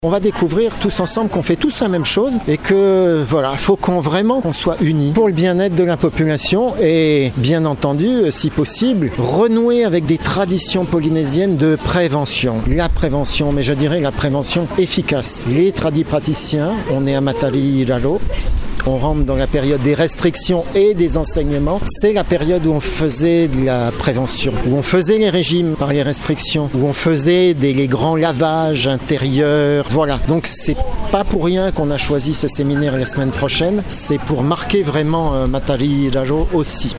On va découvrir tous ensemble qu'on fait tous la même chose et que voilà, faut qu'on soit unis pour le bien-être de la population et bien entendu, si possible, renouer avec des traditions polynésiennes de prévention. La prévention, mais je dirais la prévention efficace. Les tradipraticiens, on est à Matali Lalo. On rentre dans la période des restrictions et des enseignements. C'est la période où on faisait de la prévention, où on faisait les régimes par les restrictions, où on faisait les grands lavages intérieurs. Voilà, donc c'est pas pour rien qu'on a choisi ce séminaire la semaine prochaine. C'est pour marquer vraiment Matali Lalo aussi.